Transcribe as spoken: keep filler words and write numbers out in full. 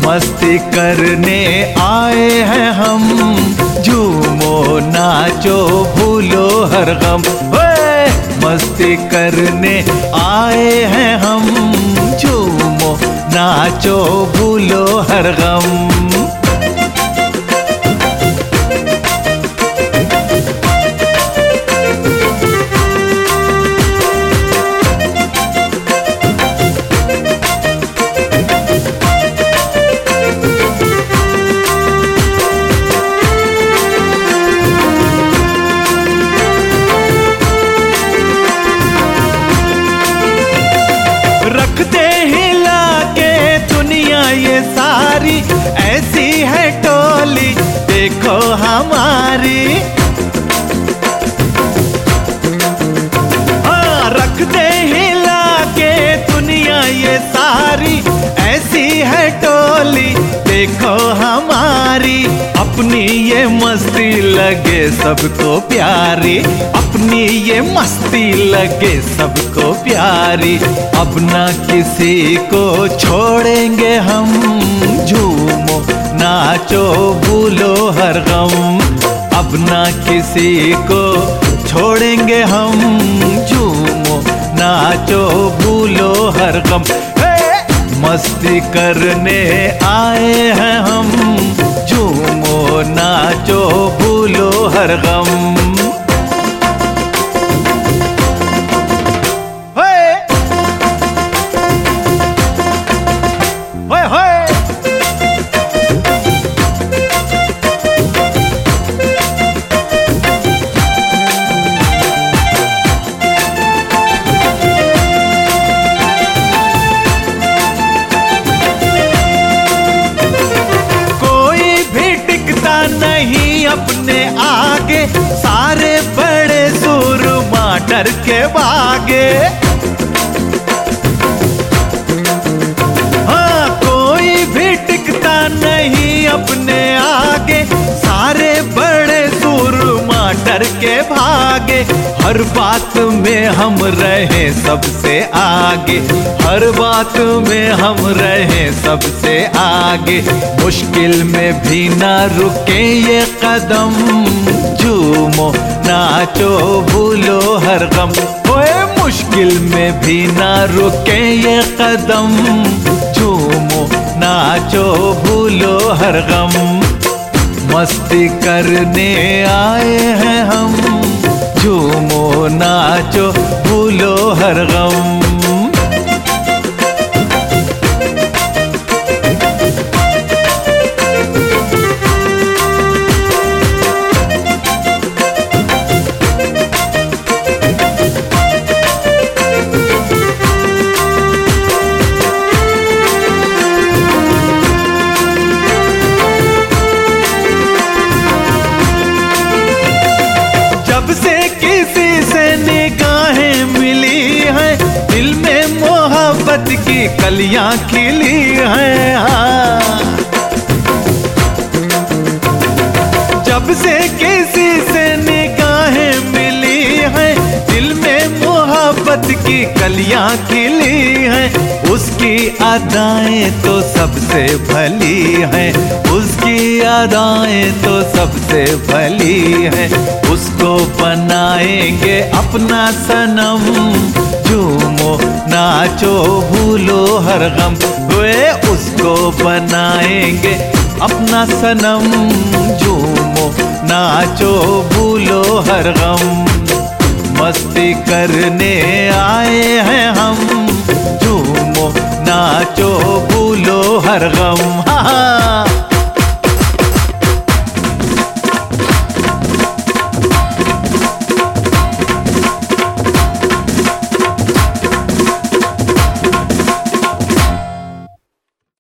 मस्ती करने आए हैं हम, झूमो नाचो भूलो हर गम। मस्ती करने आए हैं हम, झूमो नाचो भूलो हर गम। रखते हिला के दुनिया ये सारी, ऐसी है टोली देखो हमारी। हाँ, रखते हिला के दुनिया ये सारी, ऐसी है टोली देखो हमारी। अपनी ये मस्ती लगे सबको प्यारी, अपनी ये मस्ती लगे सबको प्यारी। अब ना किसी को छोड़ेंगे हम, झूमो नाचो भूलो हर गम। अब ना किसी को छोड़ेंगे हम, झूमो नाचो भूलो हर गम। मस्ती करने आए हैं हम, झूमो नाचो भूलो हर गम। नहीं अपने आगे, सारे बड़े सूरमा डर के भागे। हाँ, कोई भी टिकता नहीं अपने आगे, सारे बड़े सूरमा डर के भागे। हर बात में हम रहे सबसे आगे, हर बात में हम रहे सबसे आगे। मुश्किल में भी ना रुके ये कदम, झूमो नाचो भूलो हर गम। ओए मुश्किल में भी ना रुके ये कदम, झूमो नाचो भूलो हर गम। मस्ती करने आए हैं हम, झूमो नाचो भूलो हर गम। जब से किसी से निगाहें मिली हैं, दिल में मोहब्बत की कलियां खिली हैं। हाँ, जब से किसी से निगाहें मिली हैं, दिल में मोहब्बत की कलियां खिली हैं। उसकी अदाएं तो सबसे भली हैं, उसकी अदाएं तो सबसे भली हैं। उसको बनाएंगे अपना सनम, झूमो नाचो भूलो हर गम। वे उसको बनाएंगे अपना सनम, झूमो नाचो भूलो हर गम। मस्ती करने आए हैं हम, झूमो नाचो भूलो हर गम। हाँ।